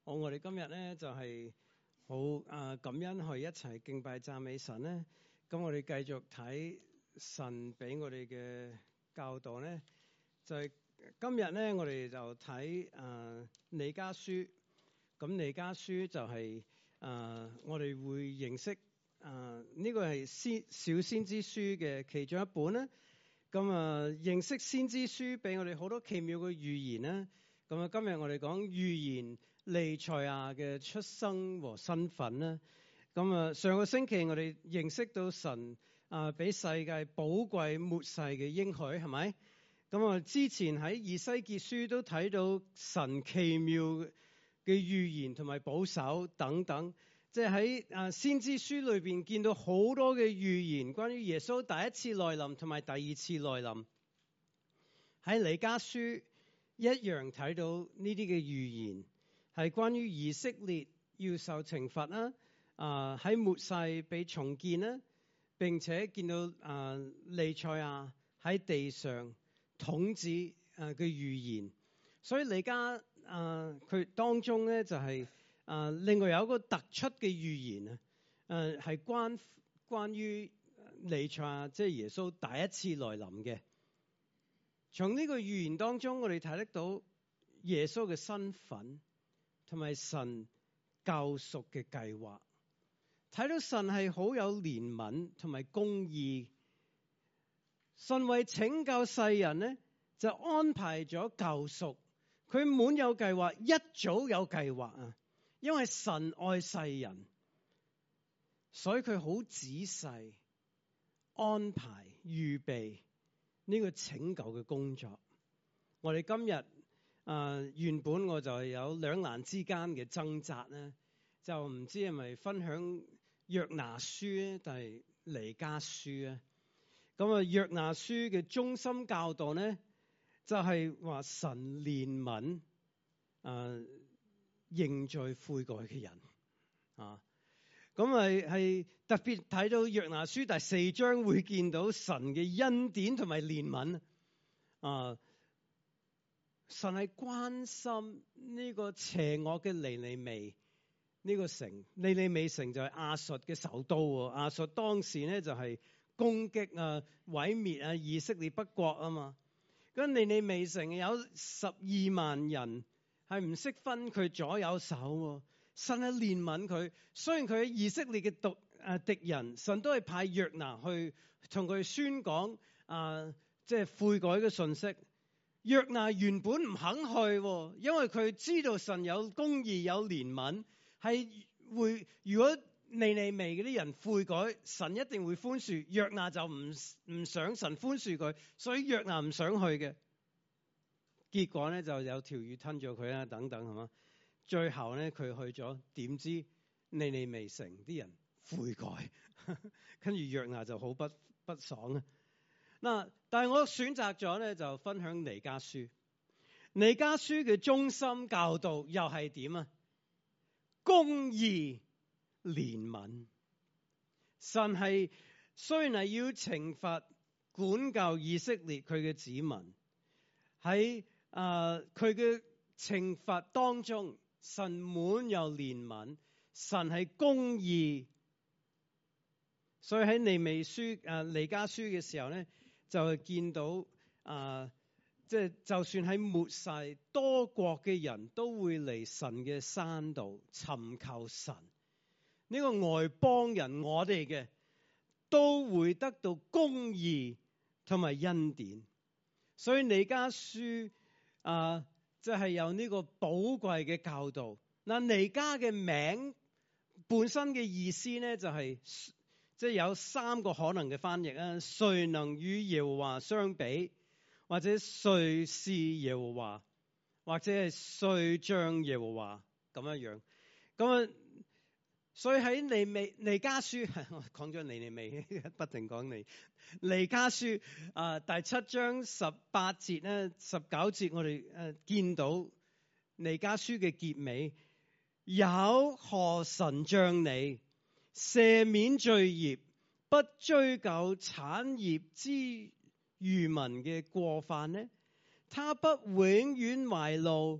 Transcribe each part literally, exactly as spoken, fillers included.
好，我哋今日咧就係好啊感恩去一齊敬拜讚美神咧。咁我哋繼續睇神俾我哋嘅教導咧，就係今日咧我哋就睇啊彌迦書。咁彌迦書就係啊我哋會認識啊呢個係先小先知書嘅其中一本啦。咁啊認識先知書俾我哋好多奇妙嘅預言啦。咁啊今日我哋講預言彌賽亞嘅出生和身份啦。咁啊上個星期我哋認識到神啊俾世界寶貴末世嘅應許，係咪？咁啊之前喺以西結書都睇到神奇妙嘅預言同埋保守等等，即係喺啊先知書裏邊見到好多嘅預言，關於耶穌第一次來臨同埋第二次來臨。喺彌迦書一樣睇到呢啲嘅預言，係關於以色列要受懲罰啦，啊喺末世被重建啦，並且見到啊彌賽亞喺地上統治啊嘅預言。所以彌迦啊佢當中咧就係、是、啊另外有一個突出嘅預言啊，誒係關關於彌賽亞即係耶穌第一次來臨嘅。從呢個預言當中，我哋睇得到耶穌嘅身份同埋神救贖嘅計劃，睇到神係好有憐憫同埋公義。神為拯救世人呢，就安排咗救贖。佢滿有計劃，一早有計劃啊！因為神愛世人，所以佢好仔細安排預備呢個拯救嘅工作。我哋今日啊、呃，原本我就有兩難之間嘅掙扎咧，就唔知係咪分享約拿書咧，定係彌迦書咧？咁啊，約拿書嘅中心教導咧，就係、是、話神憐憫啊認罪悔改嘅人啊。咁係係特別睇到約拿書第四章會見到神嘅恩典同埋憐憫啊！神係關心呢個邪惡嘅尼尼微呢個城，尼尼微城就係亞述嘅首都喎。亞述當時咧就係攻擊啊、毀滅啊以色列北國啊嘛。咁尼尼微城有十二萬人係唔識分佢左右手喎。神係憐憫佢，雖然佢係以色列嘅敵誒敵人，神都係派約拿去同佢宣講啊，即係悔改嘅信息。約拿原本唔肯去，因為佢知道神有公義有憐憫，係會如果尼尼微嗰啲人悔改，神一定會寬恕。約拿就唔唔想神寬恕佢，所以約拿唔想去嘅。結果咧就有條魚吞咗佢啦，等等係嘛。最後咧，佢去咗，點知尼尼微城啲人悔改，跟住約拿就好不不爽啊！嗱，但係我選擇咗咧，就分享彌迦書。彌迦書嘅中心教導又係點啊？公義憐憫。神係雖然係要懲罰管教以色列佢嘅子民，喺啊佢嘅懲罰當中，神滿有憐憫，神係公義，所以喺尼微書啊彌迦書嘅時候咧，就係見到啊，即係就算喺末世，多國嘅人都會嚟神嘅山度尋求神。呢個外邦人，我哋嘅都會得到公義同埋恩典。所以彌迦書啊。就係有呢個寶貴嘅教導。嗱，彌迦嘅名本身嘅意思咧，就係即係有三個可能嘅翻譯啊。誰能與耶和華相比？或者誰是耶和華？或者係誰像耶和華咁樣樣？咁啊，所以喺尼微彌迦書，我講咗尼尼微，不停講尼彌迦書啊、呃，第七章十八節咧，十九節我哋誒、呃、見到彌迦書嘅結尾，有何神像你赦免罪孽，不追究產業之餘民嘅過犯呢？他不永遠懷怒，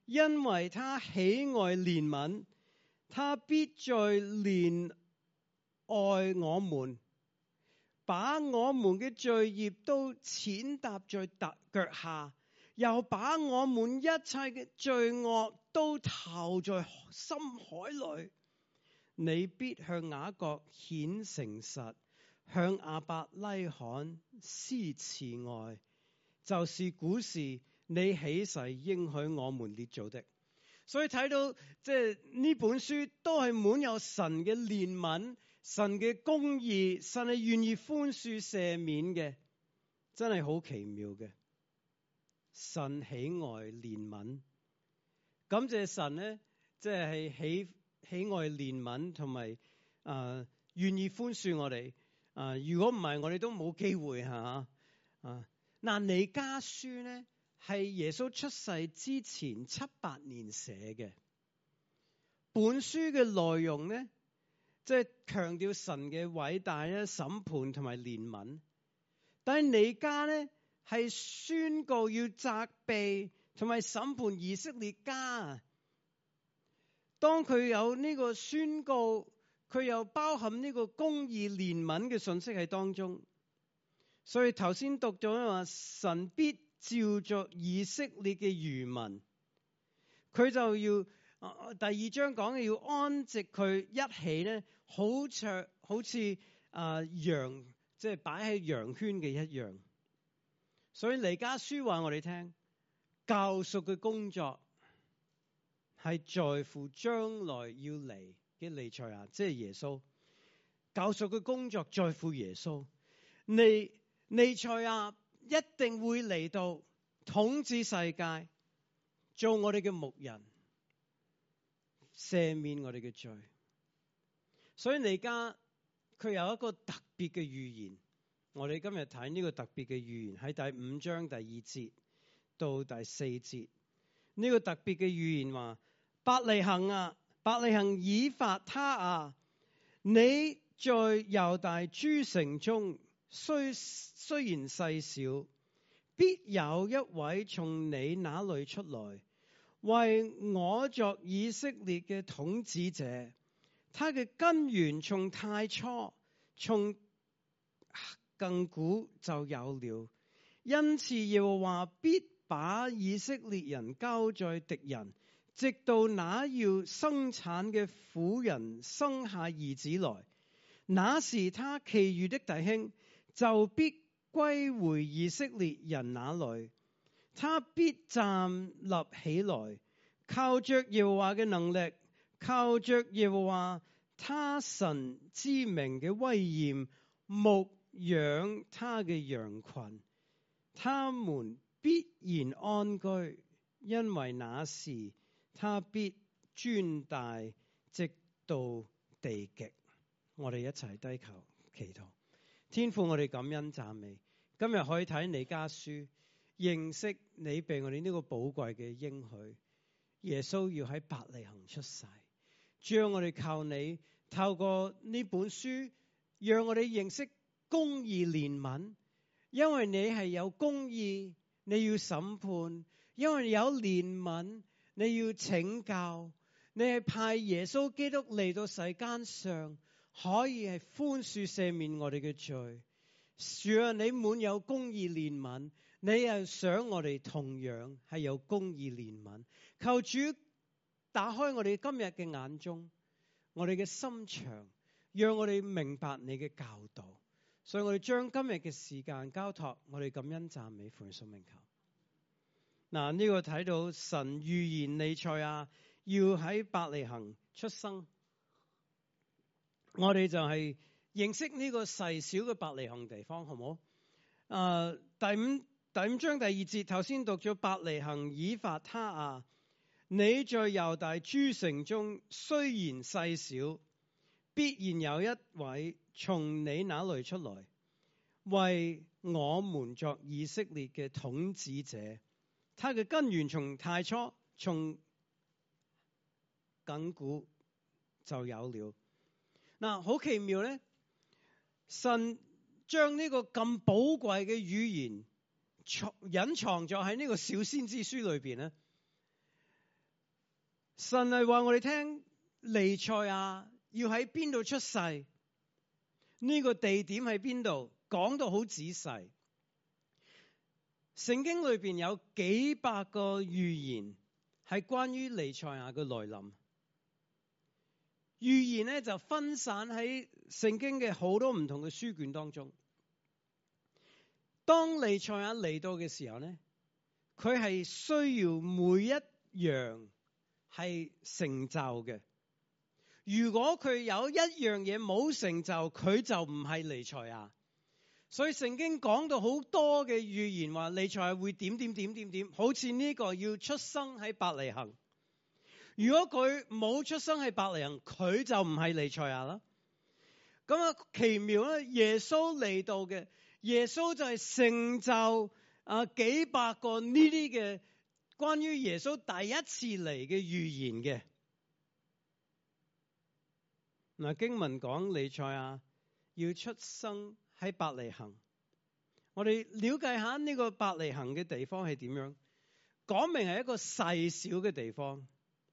因為他喜愛憐憫，他必再憐愛我們，把我們嘅罪孽都踐踏在腳下，又把我們一切嘅罪惡都投在深海裏。你必向雅各顯誠實，向亞伯拉罕施慈愛，就是古時你起誓應許我們列祖的。所以睇到即係呢本書都係滿有神嘅憐憫、神嘅公義，神係願意寬恕赦免嘅，真係好奇妙嘅。神喜愛憐憫，感謝神呢，即係喜喜愛憐憫同埋啊願意寬恕我哋。啊、呃，如果唔係我哋都冇機會吓啊。嗱，彌迦書呢係耶穌出世之前七八年寫嘅，本書嘅內容呢，即係強調神嘅偉大咧、審判同埋憐憫。但係彌迦呢係宣告要責備同埋審判以色列家。當佢有呢個宣告，佢又包含呢個公義憐憫嘅信息喺當中。所以頭先讀咗話，神必照着以色列嘅餘民，佢就要、呃、第二章講嘅要安置佢一起咧，好似好似啊羊，即係擺喺羊圈嘅一樣。所以彌迦書話我哋聽，救贖嘅工作係在乎將來要嚟嘅彌賽亞，即係耶穌。救贖嘅工作在乎耶穌，彌彌賽亞一定會嚟到統治世界，做我哋嘅牧人，赦免我哋嘅罪。所以彌迦佢有一個特別嘅預言，我哋今日睇呢個特別嘅預言喺第五章第二節到第四節。呢、這個特別嘅預言話：伯利恆啊，伯利恆以法他啊，你在猶大諸城中雖雖然細小，必有一位從你那裏出來，為我作以色列嘅統治者。他嘅根源從太初，從亙古就有了。因此耶和華必把以色列人交在敵人，直到那要生產嘅婦人生下兒子來，那時他其餘的弟兄就必歸回以色列人那裏。他必站立起來，靠着耶和華嘅能力，靠着耶和華他神之名嘅威嚴，牧養他嘅羊群。他們必然安居，因為那時他必尊大直到地極。我哋一齊低頭祈禱。天父，我哋感恩讚美，今日可以睇彌迦書，認識你被我哋呢個寶貴嘅應許。耶穌要喺伯利恆出世，主要我哋靠你透過呢本書，讓我哋認識公義憐憫。因為你係有公義，你要審判；因為有憐憫，你要拯救。你係派耶穌基督嚟到世間上，可以係寬恕赦免我哋嘅罪。主啊，你滿有公義憐憫，你又想我哋同樣係有公義憐憫。求主打開我哋今日嘅眼中，我哋嘅心腸，讓我哋明白你嘅教導。所以我哋將今日嘅時間交託，我哋感恩讚美奉耶穌名求。嗱，呢個睇到神預言彌賽亞要喺伯利恆出生，我哋就係認識呢個細小嘅伯利恆地方，好唔好？誒，第五第五章第二節，頭先讀咗伯利恆以法他啊，你在猶大諸城中雖然細小，必然有一位從你那裏出來，為我們作以色列嘅統治者。他嘅根源從太初，從亙古就有了。嗱，好奇妙咧！神將呢個咁寶貴嘅語言隱藏咗喺呢個小先知書裏邊咧。 神係話我哋聽，彌賽亞要喺邊度出世，呢個地點喺邊度，講到好仔細。聖經裏邊有幾百個預言係關於彌賽亞嘅來臨。預言咧就分散喺聖經嘅好多唔同嘅書卷當中。當彌賽亞嚟到嘅時候咧，佢係需要每一樣係成就嘅。如果佢有一樣嘢冇成就，佢就唔係彌賽亞。所以聖經講到好多嘅預言話彌賽亞會點點點點點，好似呢個要出生喺伯利恆。如果佢冇出生喺伯利恆，佢就唔係彌賽亞啦。咁啊奇妙咧，耶穌嚟到嘅，耶穌就係成就啊幾百個呢啲嘅關於耶穌第一次嚟嘅預言嘅。嗱，經文講彌賽亞要出生喺伯利恆，我哋了解下呢個伯利恆嘅地方係點樣，講明係一個細小嘅地方。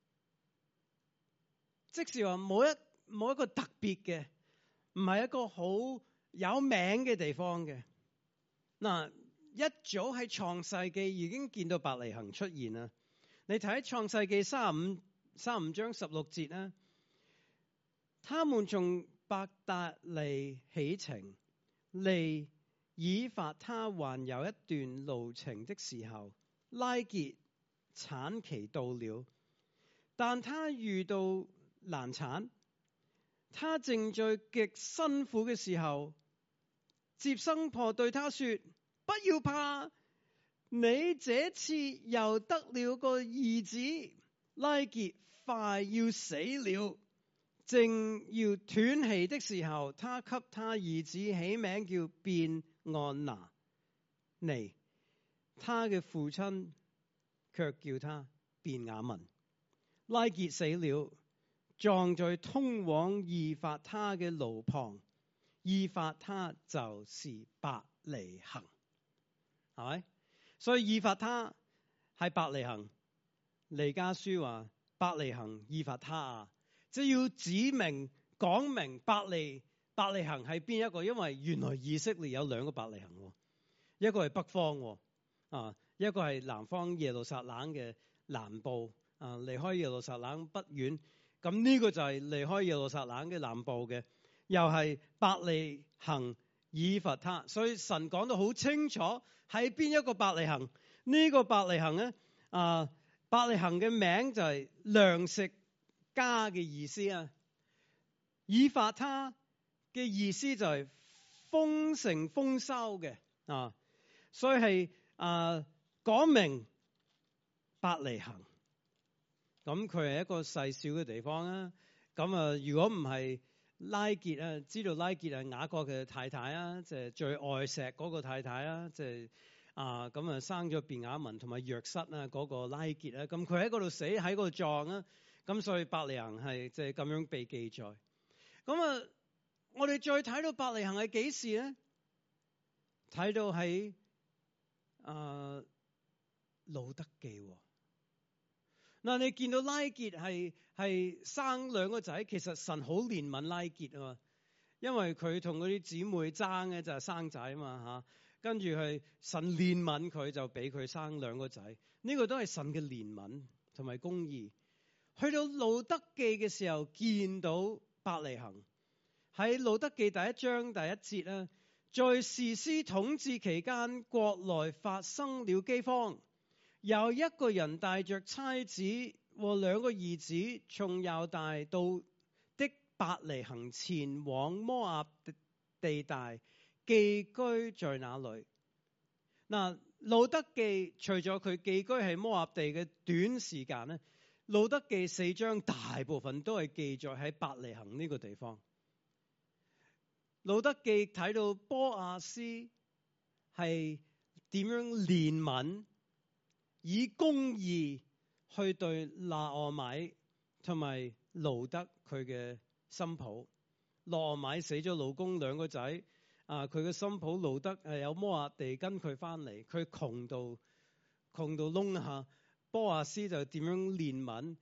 即是話冇一冇一個特別嘅，唔係一個好有名嘅地方嘅。嗱，一早喺創世記已經見到伯利恆出現啦。你睇創世記三十五三十五章十六節啦，他們從伯特利起程，離以法他還有一段路程的時候，拉結產期到了，但他遇到難產，他正在極辛苦嘅時候，接生婆對他說：不要怕，你這次又得了個兒子。拉結快要死了，正要斷氣的時候，他給他兒子起名叫便按拿尼，他嘅父親卻叫他便雅憫。拉結死了，葬在通往以法他嘅路旁，以法他就是伯利恆，係咪？所以以法他係伯利恆。彌迦書話伯利恆以法他啊，即係要指明講明伯利伯利恆係邊一個，因為原來以色列有兩個伯利恆，一個係北方啊，一個係南方耶路撒冷嘅南部啊，離開耶路撒冷不遠。咁呢個就係離開耶路撒冷嘅南部嘅，又係伯利恆以法他。所以神講得好清楚喺邊一個伯利恆。呢個伯利恆咧啊，伯利恆嘅名就係糧食家嘅意思啊。以法他嘅意思就係豐盛豐收嘅啊，所以係啊講明伯利恆。咁佢係一個細小嘅地方啊。咁啊，如果唔係拉結啊，知道拉結係雅各嘅太太啊，即係最愛錫嗰個太太啊，即係啊咁啊生咗便雅憫同埋約瑟啊嗰個拉結啊。咁佢喺嗰度死，喺嗰度葬啊。咁所以伯利恆係即係咁樣被記載。咁啊，我哋再睇到伯利恆係幾時咧？睇到喺啊路得記。嗱，你見到拉結係係生兩個仔，其實神好憐憫拉結啊嘛，因為佢同嗰啲姊妹爭嘅就係生仔啊嘛嚇，跟住係神憐憫佢就俾佢生兩個仔，呢、這個都係神嘅憐憫同埋公義。去到路得記嘅時候，見到伯利恆喺路得記第一章第一節啦，在士師統治期間，國內發生了饑荒。有一個人帶着妻子和兩個兒子，從猶大到的伯利恆前往摩押地帶，寄居在那裏。嗱，路得記除咗佢寄居喺摩押地嘅短時間咧，路得記四章大部分都係記載喺伯利恆呢個地方。路得記睇到波亞斯係點樣憐憫，以公義去對拿俄米同埋路得佢嘅新抱。拿俄米死咗老公兩個仔，啊佢嘅新抱路得係有摩押地跟佢翻嚟，佢窮到窮到窿下，波亞斯就點樣憐憫，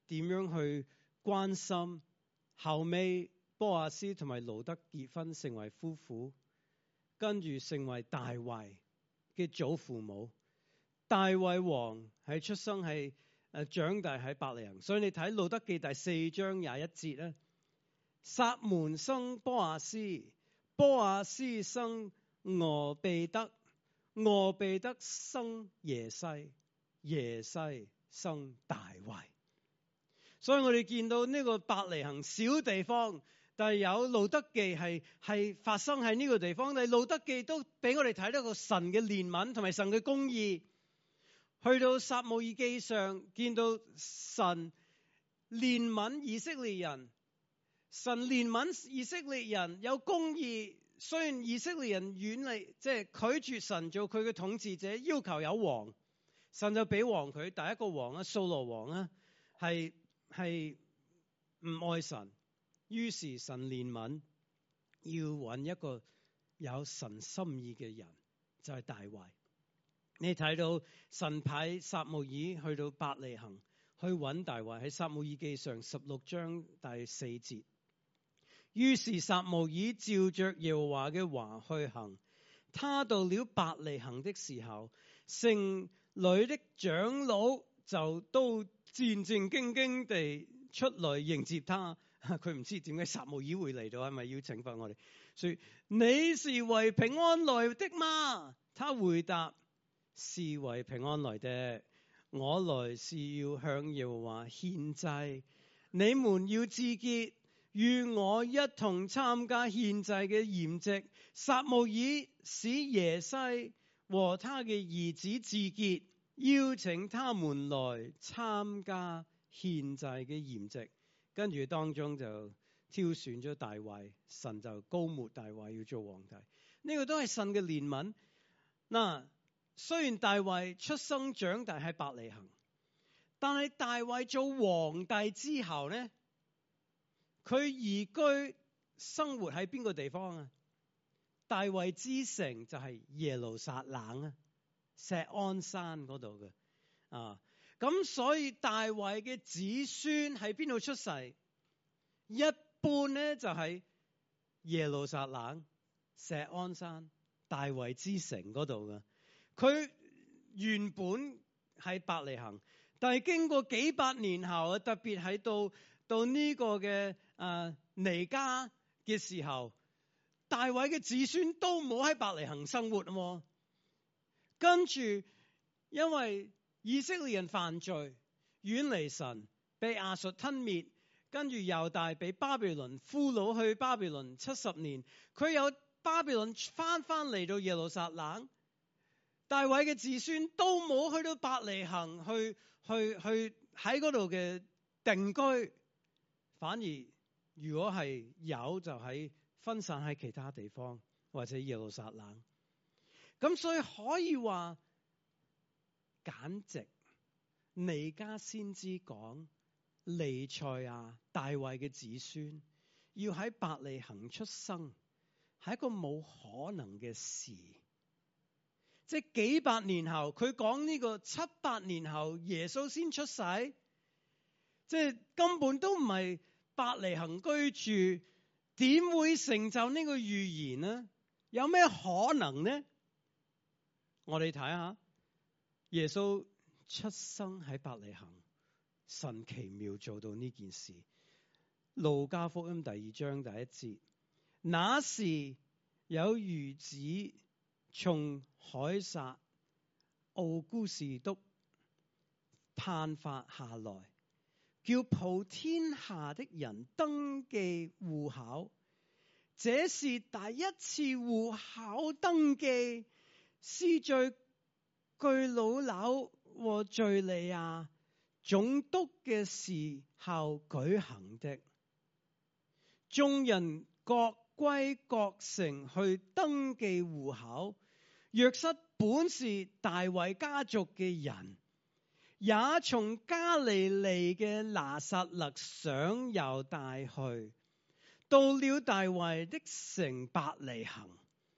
點樣去關心。後尾波阿斯同埋路得結婚成為夫婦，跟住成為大衛嘅祖父母。大衛王係出生係誒長大喺伯利恆，所以你睇路得記第四章廿一節咧，撒門生波阿斯，波阿斯生俄備得，俄備得生耶西，耶西生大衛。所以我哋見到呢個伯利恆小地方，但係有路得記係係發生喺呢個地方，但係路得記都俾我哋睇到個神嘅憐憫同埋神嘅公義。去到撒母耳記上見到神憐憫以色列人，神憐憫以色列人有公義。雖然以色列人遠離，即係拒絕神做佢嘅統治者，要求有王，神就俾王佢。第一個王啊，掃羅王啊，係係唔愛神，於是神憐憫，要揾一個有神心意嘅人，就係、是、大衛。你睇到神派撒母耳去到伯利恆去揾大衛，喺撒母耳記上十六章第四節。於是撒母耳照着耶和華嘅話去行。他到了伯利恆的時候，城裏的長老就都戰戰兢兢地出來迎接他。佢唔知點解撒母耳會嚟到，係咪要懲罰我哋？說你是為平安來的嗎？他回答，是為平安來的。我來是要向耶和華獻祭，你們要自潔，與我一同參加獻祭嘅筵席。撒母耳使耶西和他嘅兒子自潔，邀請他們來參加獻祭嘅筵席。跟住當中就挑選咗大衛，神就膏抹大衛要做皇帝。呢、這個都係神嘅憐憫。嗱，雖然大衛出生長大喺伯利恆，但係大衛做皇帝之後呢，佢移居生活喺邊個地方啊？大衛之城就係耶路撒冷啊，錫安山嗰度嘅啊。咁所以大衛嘅子孫喺邊度出世？一般咧就係耶路撒冷、錫安山、大衛之城嗰度嘅。佢原本喺伯利恆，但係經過幾百年後，特別喺到到呢個嘅啊彌迦嘅時候，大衛嘅子孫都冇喺伯利恆生活喎。跟住因為以色列人犯罪，遠離神，被亞述吞滅，跟住猶大被巴比倫俘虜去巴比倫七十年，佢有巴比倫翻翻嚟到耶路撒冷，大衛嘅子孫都冇去到伯利恆去去去喺嗰度嘅定居，反而如果係有就喺分散喺其他地方或者耶路撒冷。咁所以可以話簡直彌迦先知講彌賽亞大衛嘅子孫要喺伯利恆出生，係一個冇可能嘅事。即係幾百年後，佢講呢個七百年後耶穌先出世，即係根本都唔係伯利恆居住，點會成就呢個預言呢？有咩可能呢？我哋睇下耶穌出生喺伯利恆，神奇妙做到呢件事。路加福音第二章第一節，那時有諭旨從凱撒奧古士督頒發下來，叫普天下的人登記戶口。這是第一次戶口登記，是在據魯紐和敘利亞總督嘅時候舉行的。眾人各歸各城去登記戶口。約瑟本是大衛家族嘅人，也從加利利嘅拿撒勒上猶大去，到了大衛的城伯利恆。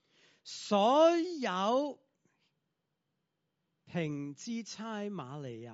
所有平支差瑪利亞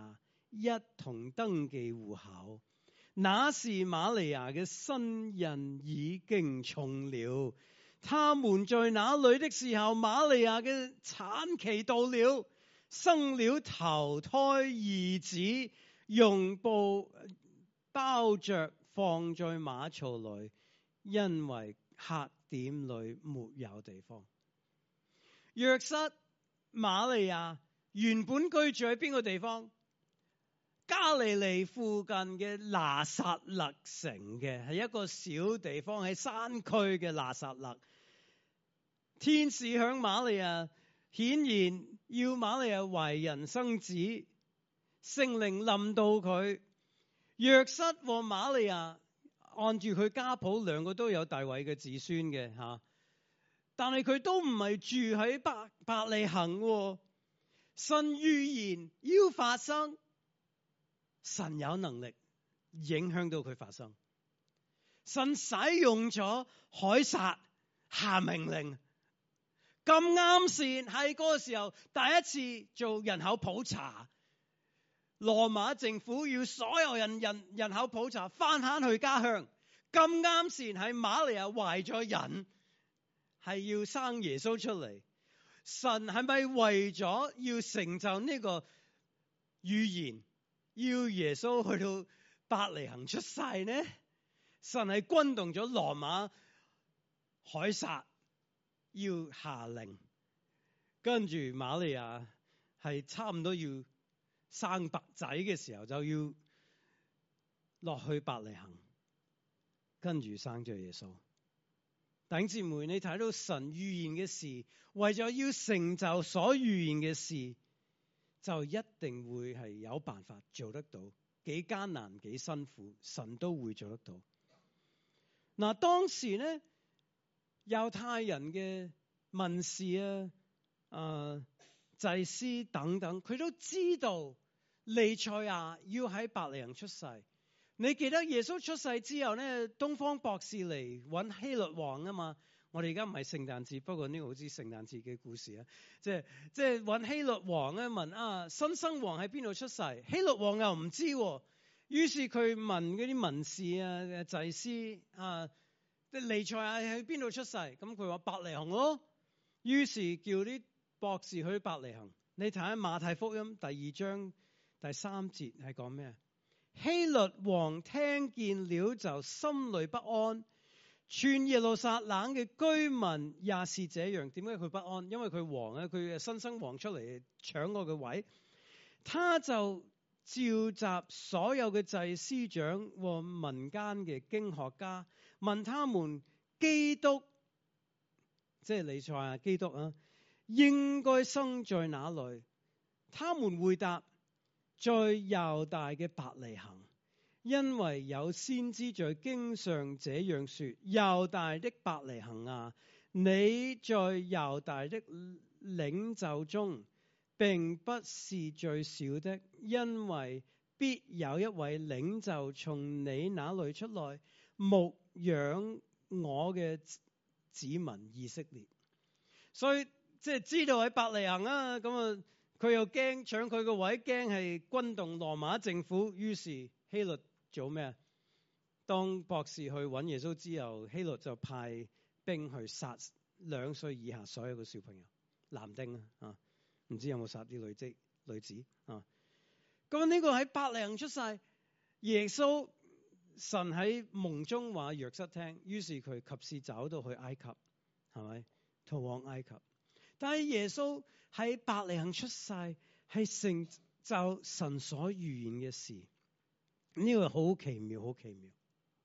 一同登記戶口。那時瑪利亞嘅身孕已經重了。他們在那裏的時候，瑪利亞嘅產期到了，生了頭胎兒子，用布包着放在馬槽裏，因為客店裏沒有地方。約瑟、瑪利亞原本居住喺邊個地方？加利利附近嘅拿撒勒城嘅，係一個小地方，喺山區嘅拿撒勒。天使向瑪利亞顯現，要瑪利亞懷孕生子，聖靈臨到佢。約瑟和瑪利亞按住佢家譜，兩個都有大衛嘅子孫嘅吓，但係佢都唔係住喺伯伯利恆。神預言要發生，神有能力影響到佢發生。神使用咗凱撒下命令，咁啱先喺嗰個時候第一次做人口普查。羅馬政府要所有人人人口普查，翻返去家鄉。咁啱先係瑪利亞懷咗孕，係要生耶穌出嚟。神係咪為咗要成就呢個預言，要耶穌去到伯利恆出世呢？神係轟動咗羅馬凱撒要下令，跟住瑪利亞係差唔多要生白仔嘅時候，就要落去伯利恆，跟住生咗耶穌。弟兄姊妹，你睇到神預言嘅事，為咗要成就所預言嘅事，就一定會係有辦法做得到，幾艱難幾辛苦，神都會做得到。嗱，當時呢，猶太人嘅文士啊、呃、祭司等等，佢都知道彌賽亞要喺伯利恆出世。你記得耶穌出世之後呢，東方博士嚟揾希律王啊嘛。我哋而家唔係聖誕節，不過呢個好似聖誕節嘅故事啊。即係即係揾希律王咧，問啊新生王喺邊度出世？希律王又唔知，啊，於是佢問嗰啲文士啊、祭司啊，即係彌賽亞喺邊度出世？咁佢話伯利恆咯。於是叫啲博士去伯利恆。你睇下馬太福音第二章第三節係講咩？希律王聽見了就心裏不安，全耶路撒冷嘅居民也是這樣。點解佢不安？因為佢王啊，佢新生王出嚟搶我嘅位，他就召集所有嘅祭司長和民間嘅經學家，問他們基督，即係彌賽亞基督啊，應該生在哪裏？他們回答，在猶大嘅伯利恆，因為有先知在經上這樣說：猶大的伯利恆啊，你在猶大的領袖中並不是最小的，因為必有一位領袖從你那裏出來，牧養我嘅子民以色列。所以即係知道喺伯利恆啊，咁啊。佢又驚搶佢個位，驚係轟動羅馬政府，於是希律做咩啊？當博士去揾耶穌之後，希律就派兵去殺兩歲以下所有嘅小朋友，男丁啊，唔知有冇殺啲女仔女子啊？咁呢個喺伯利恆出世，耶穌神喺夢中話約瑟聽，於是佢及時走到去埃及，係咪逃往埃及？但係耶穌喺伯利恆出世，係成就神所預言嘅事，呢個好奇妙，好奇妙。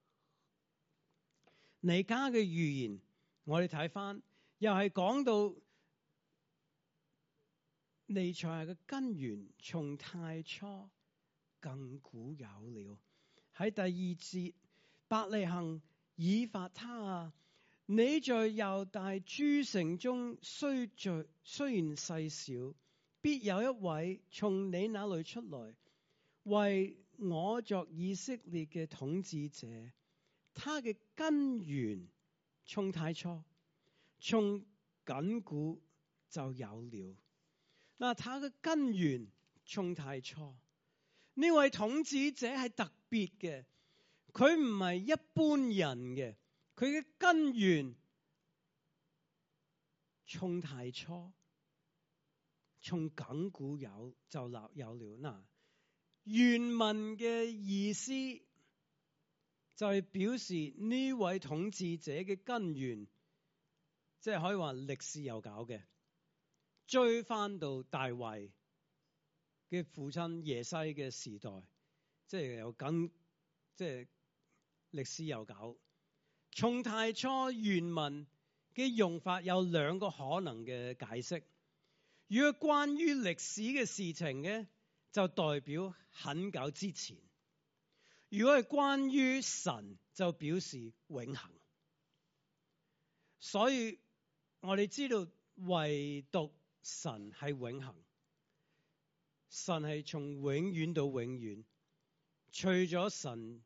彌迦嘅預言，我哋睇翻，又係講到彌賽亞嘅根源從太初亙古有了。喺第二節，伯利恆以法他啊，你在猶大諸城中雖在雖然細小，必有一位從你那裏出來，為我作以色列嘅統治者。他嘅根源從太初，從亙古就有了。嗱，他嘅根源從太初， 呢位統治者係特別嘅，佢唔係一般人嘅，佢嘅根源從太初，從亙古有就立有了。嗱，原文嘅意思就係表示呢位統治者嘅根源，即係可以話歷史悠久嘅，追翻到大衛嘅父親耶西嘅時代，即係有緊，即係歷史悠久。從太初原文嘅用法有兩個可能嘅解釋。如果關於歷史嘅事情嘅，就代表很久之前；如果係關於神，就表示永恆。所以我哋知道，唯獨神係永恆，神係從永遠到永遠。除咗神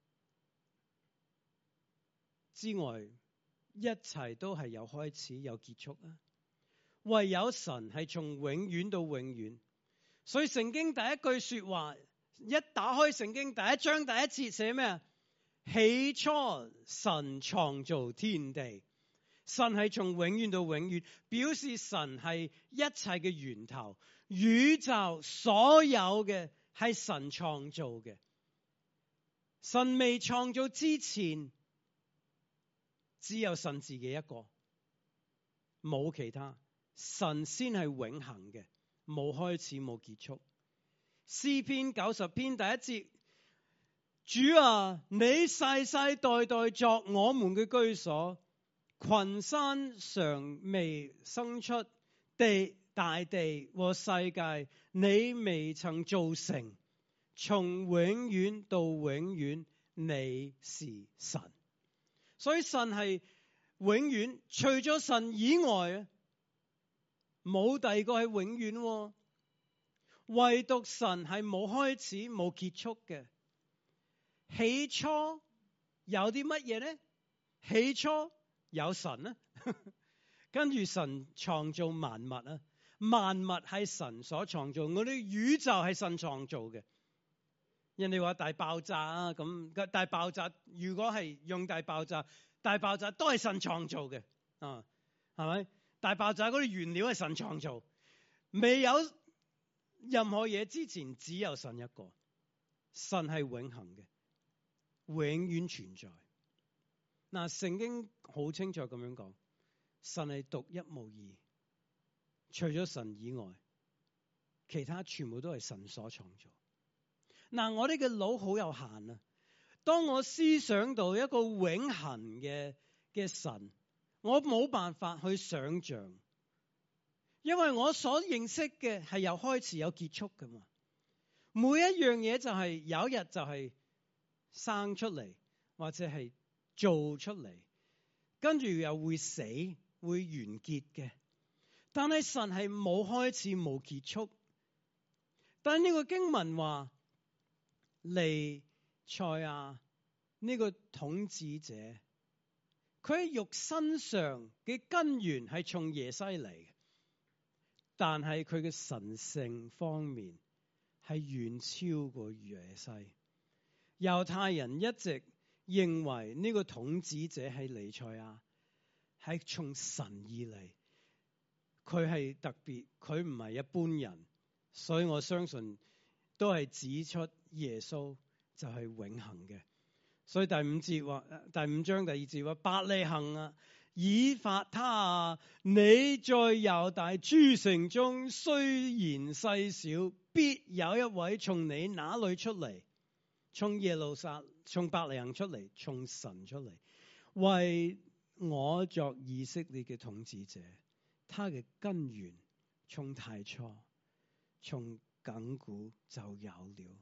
之外，一切都係有開始有結束啊！唯有神係從永遠到永遠。所以聖經第一句說話，一打開聖經第一章第一節寫咩啊？起初神創造天地。神係從永遠到永遠，表示神係一切嘅源頭。宇宙所有嘅係神創造嘅。神未創造之前，只有神自己一個，冇其他。神先係永恆嘅，冇開始冇結束。詩篇九十篇第一節，主啊，你世世代代作我們嘅居所，群山尚未生出，地大地和世界你未曾造成，從永遠到永遠你是神。所以神係永遠，除咗神以外，冇第二個係永遠。唯獨神係冇開始冇結束嘅。起初有啲乜嘢呢？起初有神啊，跟住神創造萬物啊，萬物係神所創造，我哋宇宙係神創造嘅。人哋話大爆炸啊，咁大爆炸如果係用大爆炸，大爆炸都係神創造嘅啊，係咪？大爆炸嗰啲原料係神創造，未有任何嘢之前，只有神一個。神係永恆嘅，永遠存在。嗱，聖經好清楚咁樣講，神係獨一無二，除咗神以外，其他全部都係神所創造。嗱，我哋嘅腦好有限啊！當我思想到一個永恆嘅嘅神，我冇辦法去想像，因為我所認識嘅係有開始有結束噶嘛。每一樣嘢就係有一日就係生出嚟，或者係做出嚟，跟住又會死，會完結嘅。但係神係冇開始冇結束。但係呢個經文話，彌賽亞呢個統治者，佢喺肉身上嘅根源係從耶西嚟嘅，但係佢嘅神性方面係遠超過耶西。猶太人一直認為呢個統治者係彌賽亞，係從神而嚟，佢係特別，佢唔係一般人，所以我相信都係指出耶穌就係永恆嘅。所以第五節話，第五章第二節話，伯利恆啊，以法他啊，你在猶大諸城中雖然細小，必有一位從你那裏出嚟，從耶路撒，從伯利恆出嚟，從神出嚟，為我作以色列嘅統治者。他嘅根源從太初，從亙古就有了。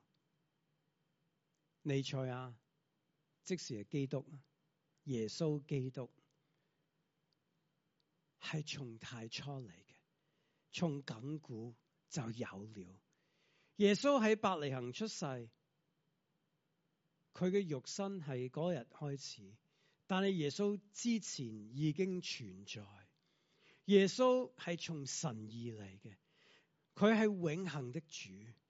彌賽亞即是係基督，耶穌基督係從太初嚟嘅，從亙古就有了。耶穌喺伯利恆出世，佢嘅肉身係嗰日開始，但係耶穌之前已經存在。耶穌係從神而嚟嘅，佢係永恆的主，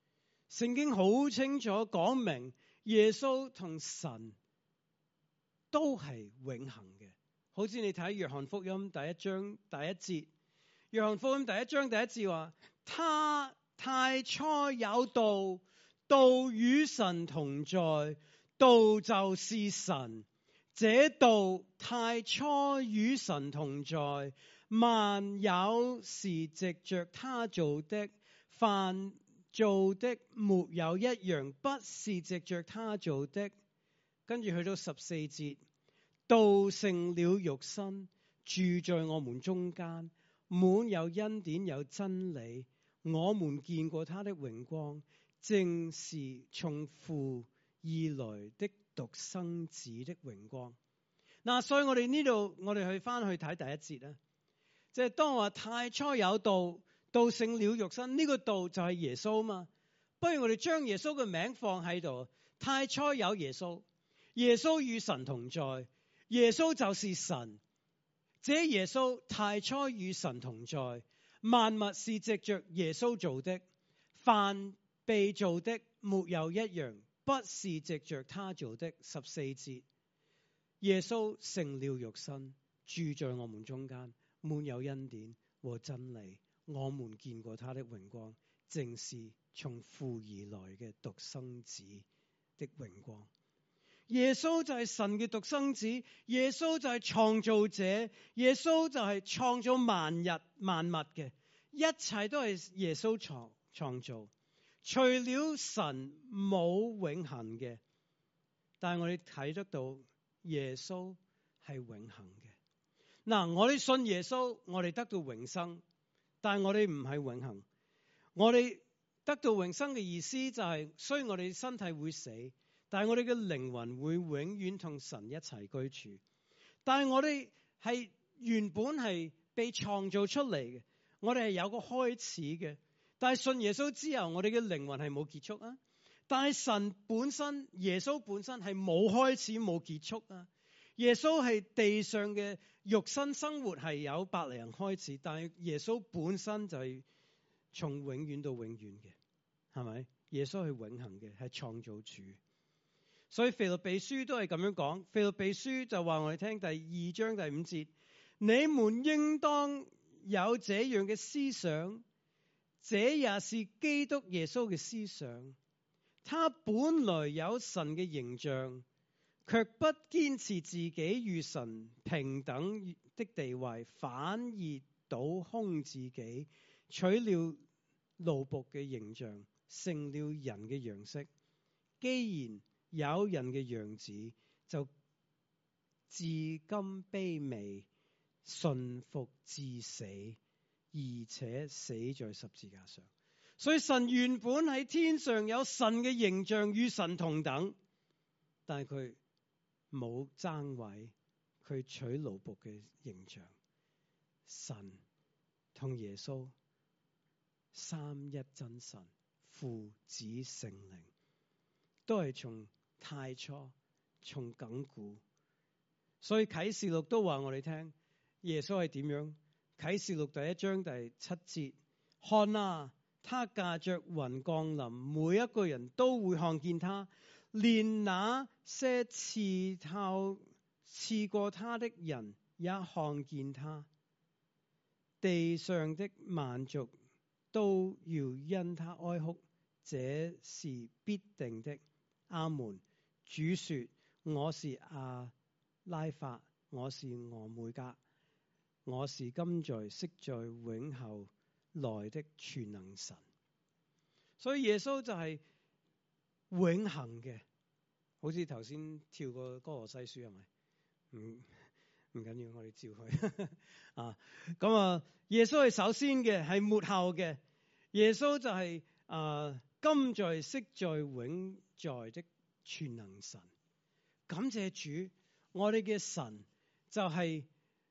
聖經好清楚講明，耶穌同神都係永恆嘅。好似你睇約翰福音第一章第一節，約翰福音第一章第一節話：他太初有道，道與神同在，道就是神。這道太初與神同在，萬有是藉着他做的，凡做的沒有一樣不是藉着他做的。跟住去到十四節，道成了肉身，住在我們中間，滿有恩典有真理。我們見過他的榮光，正是從父而來的獨生子的榮光。嗱，所以我哋呢度，我哋去翻去睇第一節啦。即係當話太初有道，道成了肉身，呢、這個道就係耶穌嘛。不如我哋將耶穌嘅名放喺度，太初有耶穌，耶穌與神同在，耶穌就是神。這耶穌太初與神同在，萬物是藉着耶穌做的，凡被做的沒有一樣不是藉着他做的。十四節，耶穌成了肉身，住在我們中間，滿有恩典和真理。我們見過他的榮光，正是從父而來嘅獨生子的榮光。耶穌就係神嘅獨生子，耶穌就係創造者，耶穌就係創造萬日萬物嘅，一切都係耶穌創創造。除了神冇永恆嘅，但係我哋睇得到耶穌係永恆嘅。嗱，我哋信耶穌，我哋得到永生，但係我哋唔係永恆。我哋得到永生嘅意思就係，雖然我哋身體會死，但係我哋嘅靈魂會永遠同神一齊居住。但係我哋係原本係被創造出嚟嘅，我哋係有個開始嘅。但係信耶穌之後，我哋嘅靈魂係冇結束啊。但係神本身，耶穌本身係冇開始冇結束啊。耶穌係地上嘅肉身生活係有百零人開始，但係耶穌本身就係從永遠到永遠嘅，係咪？耶穌係永恆嘅，係創造主。所以腓立比書都係咁樣講。腓立比書就話我哋聽第二章第五節：你們應當有這樣嘅思想，這也是基督耶穌嘅思想。他本來有神嘅形象，卻不堅持自己與神平等的地位，反而倒空自己，取了奴僕嘅形象，成了人嘅樣式。既然有人嘅樣子，就至今卑微，順服至死，而且死在十字架上。所以神原本喺天上有神嘅形象，與神同等，但係佢冇爭位，佢取奴僕嘅形象。神同耶穌三一真神，父子聖靈，都係從太初，從亙古。所以啟示錄都話我哋聽，耶穌係點樣？啟示錄第一章第七節：看啊，他駕着雲降臨，每一個人都會看見他，連那些刺透刺過他的人也看見他。地上的萬族都要因他哀哭，這是必定的。阿門。主說：我是阿拉法，我是俄梅戛，我是今在昔在永後來的全能神。所以耶穌就係永恆嘅，好似頭先跳過歌羅西書係咪？唔唔緊要，我哋照佢啊。咁啊，耶穌係首先嘅，係末後嘅。耶穌就係、是、啊，今在昔在永在的全能神。感謝主，我哋嘅神就係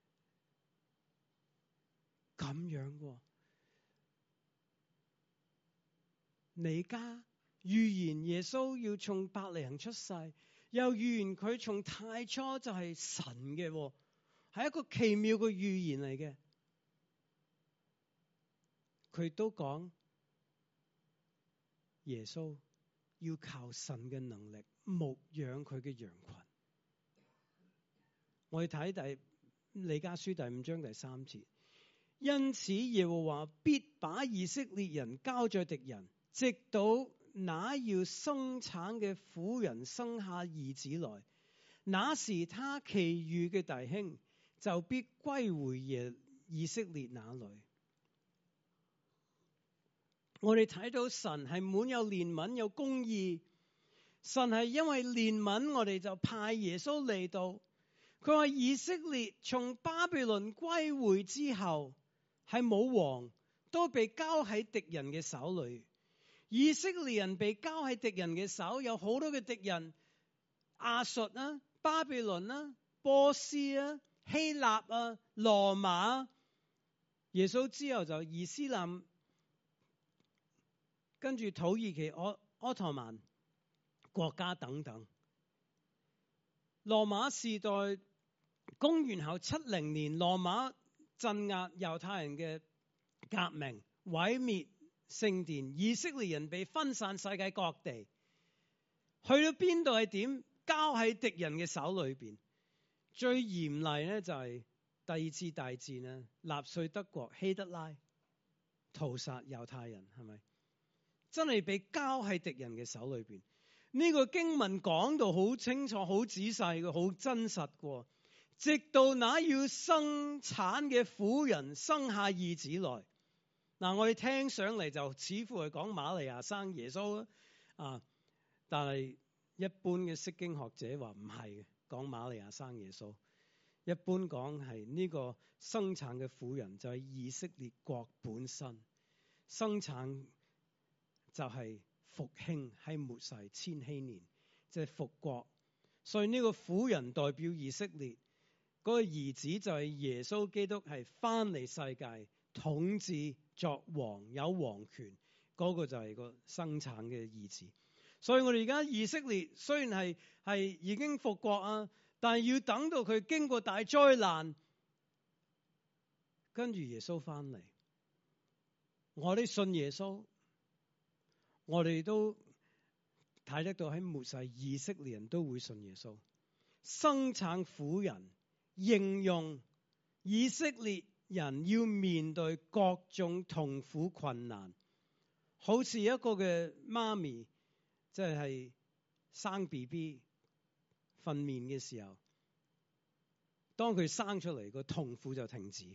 咁樣喎。彌迦預言耶穌要從伯利恆出世，又預言佢從太初就係神嘅，係一個奇妙嘅預言嚟嘅。佢都講耶穌要靠神嘅能力牧養佢嘅羊群。我哋睇第彌迦書第五章第三節，因此耶和華必把以色列人交在敵人，直到那要生產嘅婦人生下兒子來，那時他其餘嘅弟兄就必歸回耶以色列那裏。我哋睇到神係滿有憐憫有公義，神係因為憐憫我哋就派耶穌嚟到。佢話以色列從巴比倫歸回之後係冇王，都被交喺敵人嘅手裏。以色列人被交喺敵人嘅手，有好多嘅敵人，亞述啊、巴比倫啊、波斯啊、希臘啊、羅馬。耶穌之後就伊斯蘭，跟住土耳其、奧奧圖曼國家等等。羅馬時代公元後七零年，羅馬鎮壓猶太人嘅革命，毀滅聖殿，以色列人被分散世界各地，去到邊度係點？交喺敵人嘅手裏邊。最嚴厲呢就係第二次大戰啦，納粹德國希特拉屠殺猶太人，係咪？真係被交喺敵人嘅手裏邊。呢個經文講到好清楚、好仔細嘅、好真實嘅。直到那要生產嘅婦人生下兒子來。嗱，我哋聽上嚟就似乎係講瑪利亞生耶穌啊，但係一般嘅釋經學者話唔係嘅，講瑪利亞生耶穌。一般講係呢個生產嘅婦人就係以色列國本身，生產就係復興喺末世千禧年，即係復國。所以呢個婦人代表以色列，嗰個兒子就係耶穌基督，係翻嚟世界統治作王，有王權，嗰個就係個生產嘅兒子。所以我哋而家以色列雖然係係已經復國啊，但係要等到佢經過大災難，跟住耶穌翻嚟，我哋信耶穌，我哋都睇得到喺末世以色列人都會信耶穌。生產婦人形容以色列人要面對各種痛苦困難，好似一個嘅媽咪，即係生 B B 分娩嘅時候，當佢生出嚟個痛苦就停止。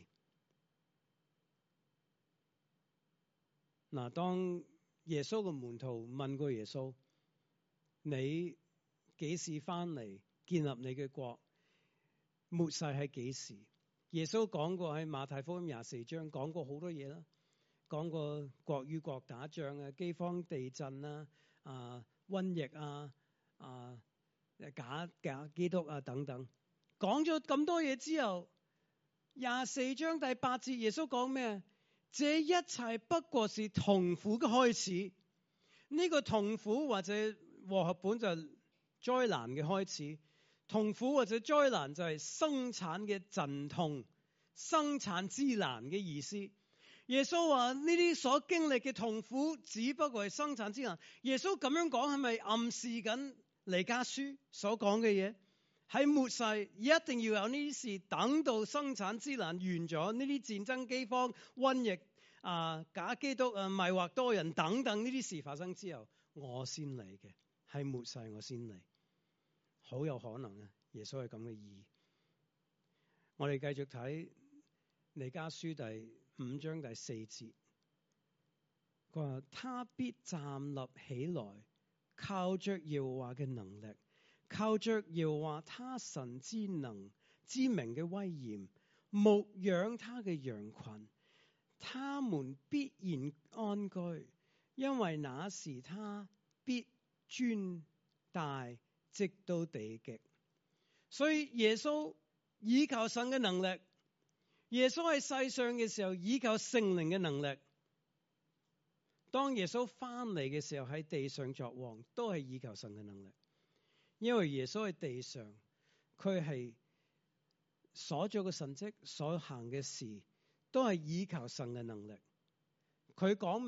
嗱，當耶穌嘅門徒問過耶穌：你幾時翻嚟建立你嘅國？末世係幾時？耶穌講過喺馬太福音廿四章講過好多嘢啦，講過國與國打仗啊、饑荒、地震啊、啊瘟疫啊、啊假假基督啊等等，講咗咁多嘢之後，廿四章第八節耶穌講咩？這一切不過是痛苦嘅開始。呢、這個痛苦或者和合本就係災難嘅開始。痛苦或者災難就係生產嘅陣痛、生產之難嘅意思。耶穌話呢啲所經歷嘅痛苦只不過係生產之難。耶穌咁樣講係咪暗示緊彌迦書所講嘅嘢？喺末世一定要有呢啲事，等到生產之難完咗，呢啲戰爭、饑荒、瘟疫啊、假基督啊、迷惑多人等等呢啲事發生之後，我先嚟嘅。喺末世我先嚟。好有可能啊！耶穌係咁嘅意義。我哋繼續睇彌迦書第五章第四節，佢話：他必站立起來，靠着耶和華嘅能力，靠着耶和華他神之能之名嘅威嚴，牧養他嘅羊群，他們必然安居，因為那時他必尊大，直到地極。所以耶穌依靠神嘅能力，耶穌喺世上嘅時候依靠聖靈嘅能力。當耶穌翻嚟嘅時候喺地上作王，都係依靠神嘅能力。因為耶穌喺地上，佢係所做嘅神蹟、所行嘅事，都係依靠神嘅能力。佢講明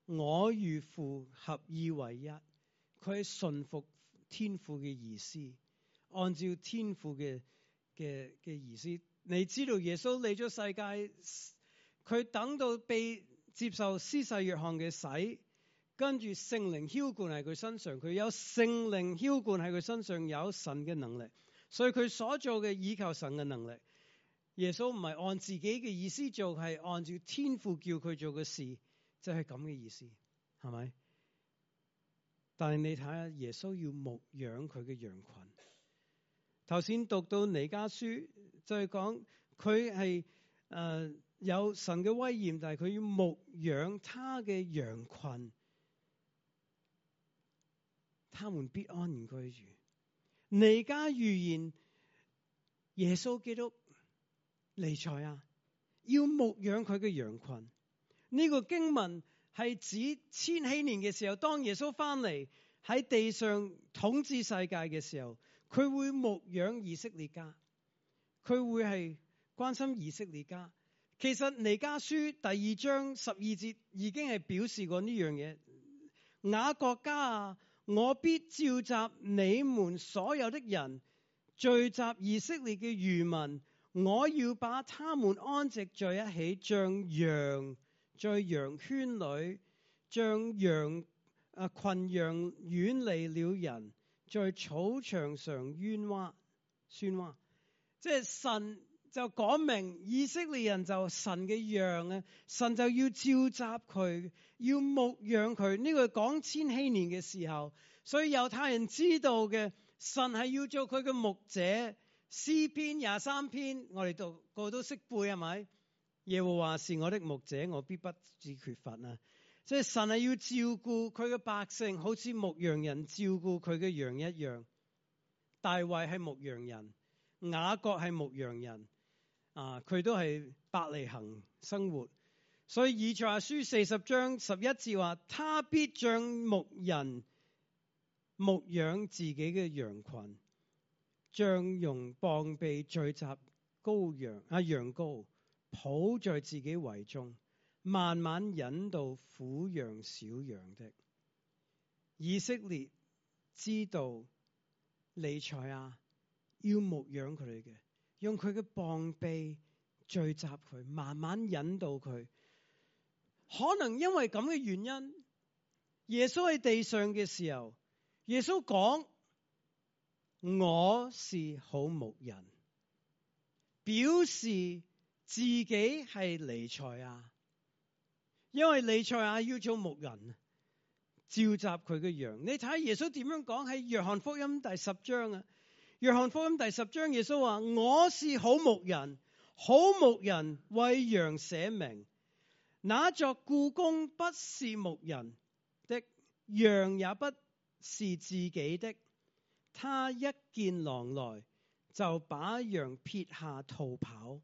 我與父合二為一，佢係順服天父嘅意思，按照天父嘅嘅嘅意思。你知道耶穌嚟咗世界，佢等到被接受施洗約翰嘅洗，跟住聖靈澆灌喺佢身上，佢有聖靈澆灌喺佢身上，有神嘅能力，所以佢所做嘅倚靠神嘅能力。耶穌唔係按自己嘅意思做，係按照天父叫佢做嘅事，就係咁嘅意思，係咪？但係你睇下，耶穌要牧養佢嘅羊群。頭先讀到彌迦書，就係講佢係誒有神嘅威嚴，但係佢要牧養他嘅羊群。他們必安然居住。彌迦預言耶穌基督彌賽亞要牧養佢嘅羊群。呢、這個經文係指千禧年嘅時候，當耶穌翻嚟喺地上統治世界嘅時候，佢會牧養以色列家，佢會係關心以色列家。其實彌迦書第二章十二節已經係表示過呢樣嘢。雅各家啊，我必召集你們所有的人，聚集以色列嘅餘民，我要把他們安置在一起，像羊在羊圈裏，像羊啊群羊遠離了人，在草場上冤蛙喧蛙。即係神就講明以色列人就神嘅羊啊，神就要召集佢，要牧養佢。呢個講千禧年嘅時候，所以猶太人知道嘅，神係要做佢嘅牧者。詩篇廿三篇，我哋讀個都識背係咪？耶和華是我的牧者，我必不致缺乏啊！即係神係要照顧佢嘅百姓，好似牧羊人照顧佢嘅羊一樣。大衛係牧羊人，雅各係牧羊人，啊，佢都係伯利恆生活。所以以賽亞書四十章十一節話：他必像牧人牧養自己嘅羊群，像用膀臂聚集羔羊啊羊羔，抱在自己懷中，慢慢引導撫養小羊的。以色列知道彌賽亞要牧養佢哋嘅，用佢嘅膀臂聚集佢，慢慢引導佢。可能因為咁嘅原因，耶穌喺地上嘅時候，耶穌講：我是好牧人，表示自己係彌賽亞。因為彌賽亞要做牧人，召集佢嘅羊。你睇下耶穌點樣講喺約翰福音第十章啊？約翰福音第十章，耶穌話：我是好牧人，好牧人為羊捨命。那作雇工不是牧人的，羊也不是自己的。他一見狼來，就把羊撇下逃跑，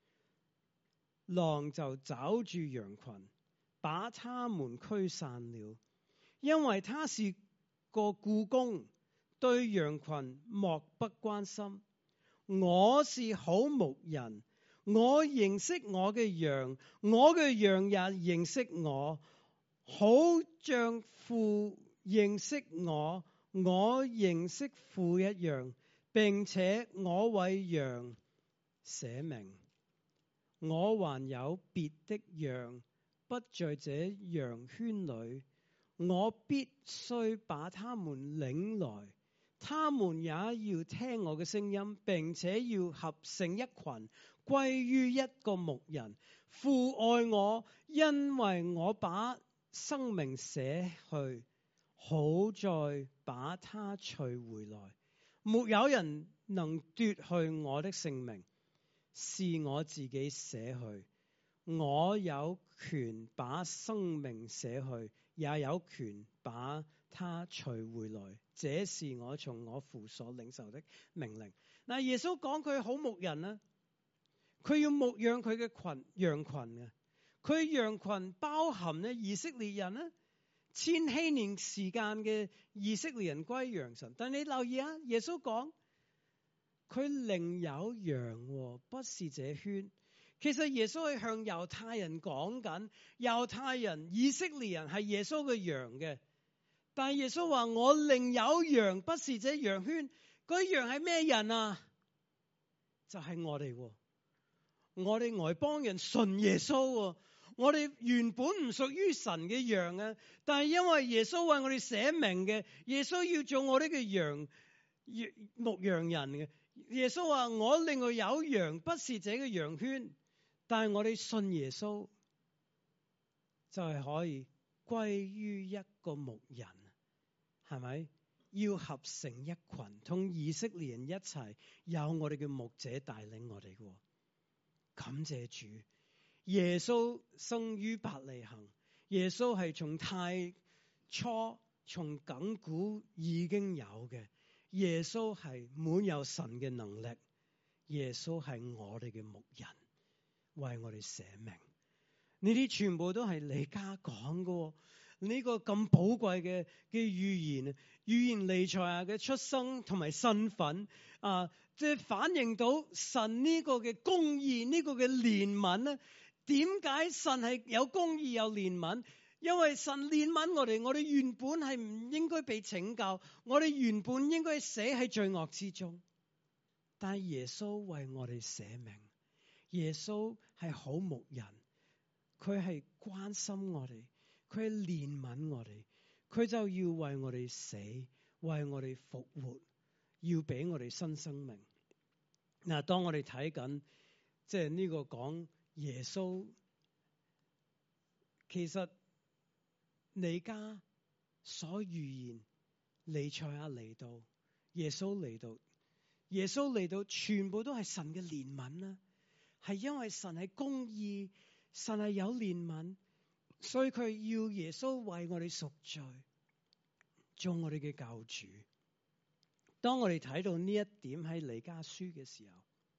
狼就抓住羊群，把他們驅散了。因為他是個雇工，對羊群漠不關心。我是好牧人，我認識我嘅羊，我嘅羊也認識我，好像父認識我，我認識父一樣，並且我為羊捨命。我還有別的羊不在這羊圈裏，我必須把他們領來，他們也要聽我嘅聲音，並且要合成一群，歸於一個牧人。父愛我，因為我把生命捨去，好再把它取回來。沒有人能奪去我的性命，是我自己捨去。我有權把生命捨去，也有權把它取回來。這是我從我父所領受的命令。嗱，耶穌講佢好牧人啊，佢要牧養佢嘅群羊群嘅。佢羊群包含咧以色列人咧，千禧年時間嘅以色列人歸羊神。但你留意啊，耶穌講佢另有羊，不是這圈。 其實耶穌係向猶太人講緊，猶太人、以色列人係耶穌嘅羊嘅。但係耶穌話：我另有羊，不是這羊圈。嗰啲羊係咩人啊？就係、是、我哋，我哋外邦人信耶穌。我哋原本唔屬於神嘅羊啊，但係因為耶穌為我哋寫明嘅，耶穌要做我哋嘅羊，牧羊人嘅。耶穌話：我另外有羊，不是這個羊圈。但係我哋信耶穌，就係可以歸於一個牧人，係咪？要合成一群，同以色列人一齊，有我哋嘅牧者帶領我哋嘅。感謝主，耶穌生於伯利恆，耶穌係從太初、從亙古已經有嘅。耶穌係滿有神嘅能力，耶穌係我哋嘅牧人。為我哋寫明，呢啲全部都係彌迦講嘅。呢個咁寶貴嘅嘅預言，預言彌賽亞嘅出生同埋身份啊，即係反映到神呢個嘅公義，呢個嘅憐憫咧。點解神係有公義有憐憫？因為神憐憫我哋，我哋原本係唔應該被拯救，我哋原本應該死喺罪惡之中，但係耶穌為我哋寫明。耶穌係好牧人，佢係關心我哋，佢係憐憫我哋，佢就要為我哋死，為我哋復活，要俾我哋新生命。嗱，當我哋睇緊即係呢個講耶穌，其實彌迦所預言彌賽亞嚟到，耶穌嚟到，耶穌嚟到，全部都係神嘅憐憫啦。係因為神係公義，神係有憐憫，所以佢要耶穌為我哋贖罪，做我哋嘅救主。當我哋睇到呢一點喺彌迦書嘅時候，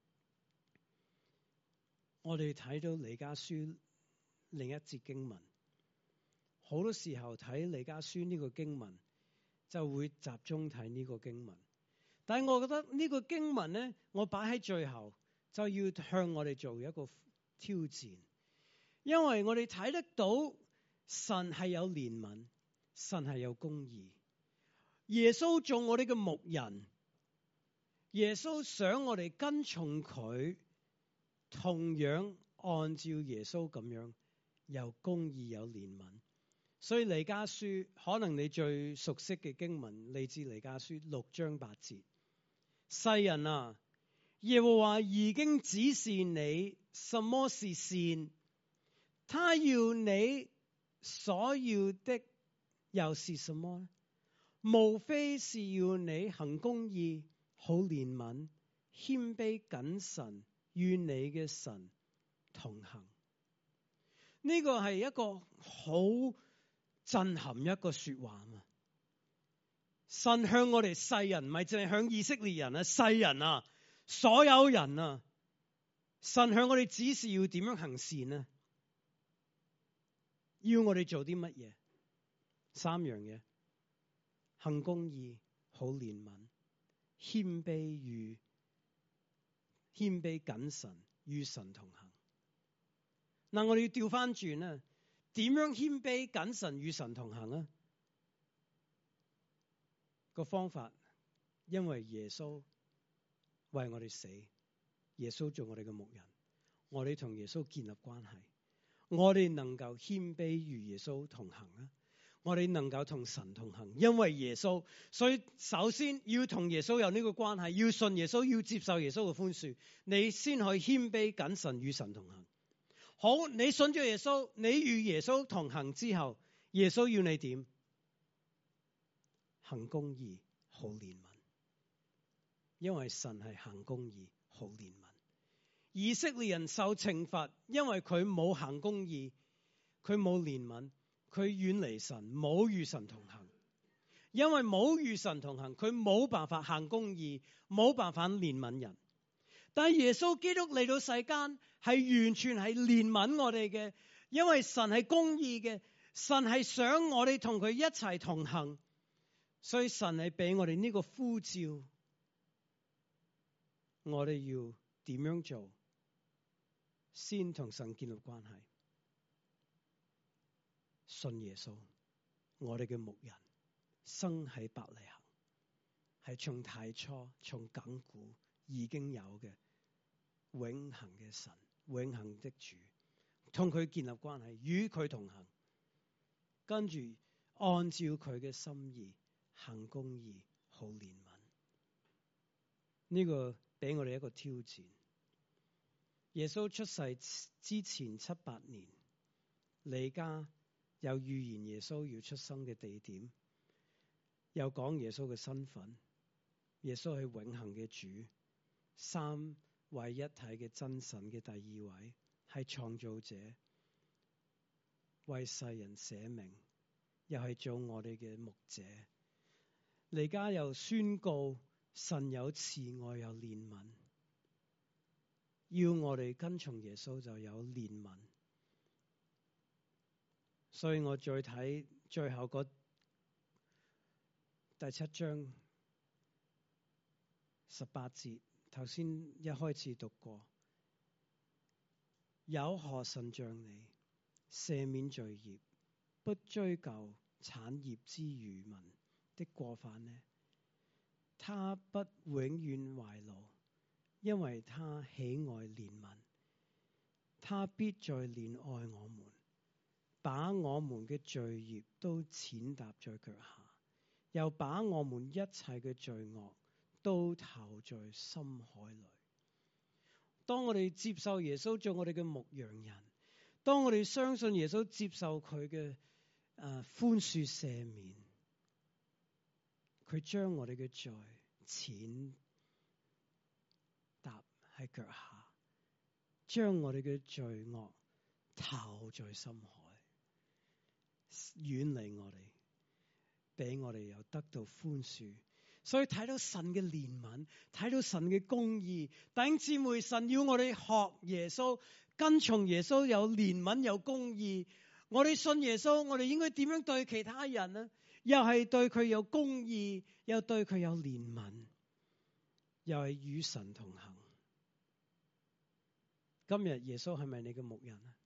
我哋睇到彌迦書另一節經文，好多時候睇彌迦書呢個經文就會集中睇呢個經文，但係我覺得呢個經文咧，我擺喺最後。就要向我哋做一個挑戰，因為我哋睇得到神係有憐憫，神係有公義。耶穌做我哋嘅牧人，耶穌想我哋跟從佢，同樣按照耶穌咁樣有公義有憐憫。所以彌迦書可能你最熟悉嘅經文嚟自彌迦書六章八節，世人啊，耶和華已經指示你什麼是善，他要你所要的又是什麼呢？無非是要你行公義、好憐憫、謙卑謹慎，與你嘅神同行。呢個係一個好震撼一個說話嘛。神向我哋世人，唔係淨係向以色列人啊，世人啊。所有人啊，神向我哋指示要點樣行善啊？要我哋做啲乜嘢？三樣嘢：行公義、好憐憫、謙卑與謙卑謹慎，與神同行。嗱，我哋要調翻轉啊，點樣謙卑謹慎與神同行啊？個方法，因為耶穌為我哋死，耶穌做我哋嘅牧人，我哋同耶穌建立關係，我哋能夠謙卑與耶穌同行啊！我哋能夠同神同行，因為耶穌，所以首先要同耶穌有呢個關係，要信耶穌，要接受耶穌嘅寬恕，你先可以謙卑謹慎與神同行。好，你信咗耶穌，你與耶穌同行之後，耶穌要你點？行公義，好憐憫。因為神係行公義、好憐憫。以色列人受懲罰，因為佢冇行公義，佢冇憐憫，佢遠離神，冇與神同行。因為冇與神同行，佢冇辦法行公義，冇辦法憐憫人。但係耶穌基督嚟到世間，係完全係憐憫我哋嘅，因為神係公義嘅，神係想我哋同佢一齊同行，所以神係俾我哋呢個呼召。我哋要點樣做？ 先同神建立關係，信耶穌，我哋嘅牧人，生喺伯利恆，係從太初、從亙古已經有嘅永恆嘅神、永恆的主，同佢建立關係，與佢同行，跟住按照佢嘅心意行公義、好憐憫。呢、這個俾我哋一個挑戰。耶穌出世之前七八年，彌迦有預言耶穌要出生嘅地點，又講耶穌嘅身份。耶穌係永恆嘅主，三位一體嘅真神嘅第二位，係創造者，為世人捨命，又係做我哋嘅牧者。彌迦又宣告神有慈愛有憐憫，要我哋跟從耶穌就有憐憫。所以我再睇最後嗰第七章十八節，頭先一開始讀過，有何神像你赦免罪孽，不追究產業之餘民的過犯呢？他不永遠懷怒，因為他喜愛憐憫，他必再憐愛我們，把我們嘅罪孽都踐踏在腳下，又把我們一切嘅罪惡都投在深海裏。當我哋接受耶穌做我哋嘅牧羊人，當我哋相信耶穌，接受佢嘅誒寬恕赦免，佢將我哋嘅罪踐踏喺腳下，將我哋嘅罪惡投在深海，遠離我哋，俾我哋又得到寬恕。所以睇到神嘅憐憫，睇到神嘅公義，弟兄姊妹，神要我哋學耶穌，跟從耶穌，有憐憫有公義。我哋信耶穌，我哋應該點樣對其他人呢？又係對佢有公義，又對佢有憐憫，又係與神同行。今日耶穌係咪你嘅牧人啊？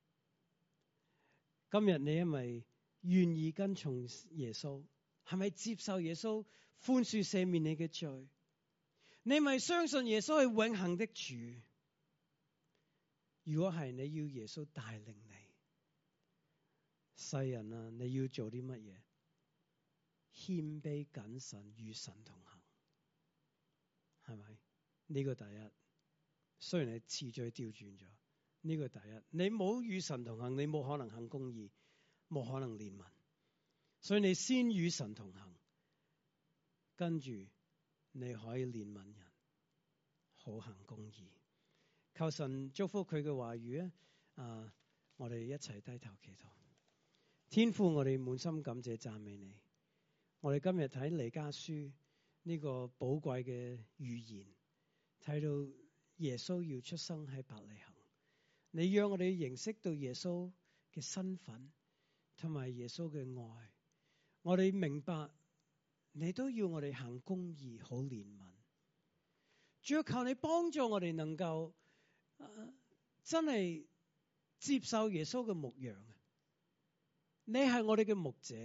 今日你係咪願意跟從耶穌？係咪接受耶穌寬恕赦免你嘅罪？你咪相信耶穌係永恆的主？如果係，你要耶穌帶領你。世人啊，你要做啲乜嘢？謙卑謹慎，與神同行，係咪？呢個第一。雖然係次序調轉咗，呢個第一。你冇與神同行，你冇可能行公義，冇可能憐憫。所以你先與神同行，跟住你可以憐憫人，好行公義。求神祝福佢嘅話語啊！啊，我哋一齊低頭祈禱。天父，我哋滿心感謝讚美你。我哋今日睇彌迦書呢個寶貴嘅預言，睇到耶穌要出生喺伯利恆。你讓我哋認識到耶穌嘅身份同埋耶穌嘅愛。我哋明白，你都要我哋行公義，好憐憫。主要求你幫助我哋能夠、呃、真係接受耶穌嘅牧羊。你係我哋嘅牧者，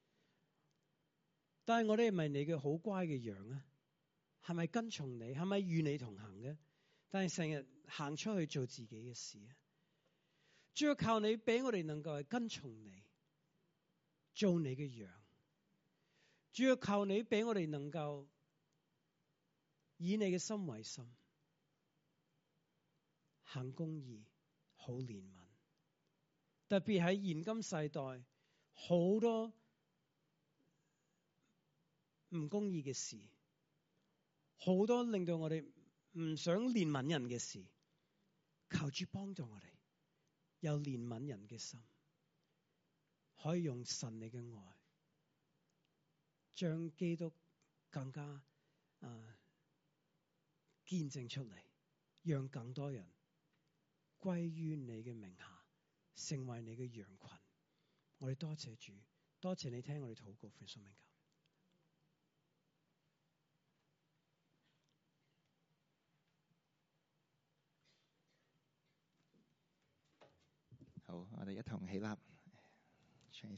但係我哋係咪你嘅好乖嘅羊啊？係咪跟從你？係咪與你同行嘅？但係成日行出去做自己嘅事啊！主要求你俾我哋能夠係跟從你，做你嘅羊。主要求你俾我哋能夠以你嘅心為心，行公義，好憐憫。特別喺現今世代，好多唔公義嘅事，好多令到我哋唔想憐憫人嘅事，求主幫助我哋有憐憫人嘅心，可以用神你嘅愛，將基督更加啊、呃、見證出嚟，讓更多人歸於你嘅名下，成為你嘅羊群。我哋多謝主，多謝你聽我哋禱告，奉主名求。 我哋一同起立。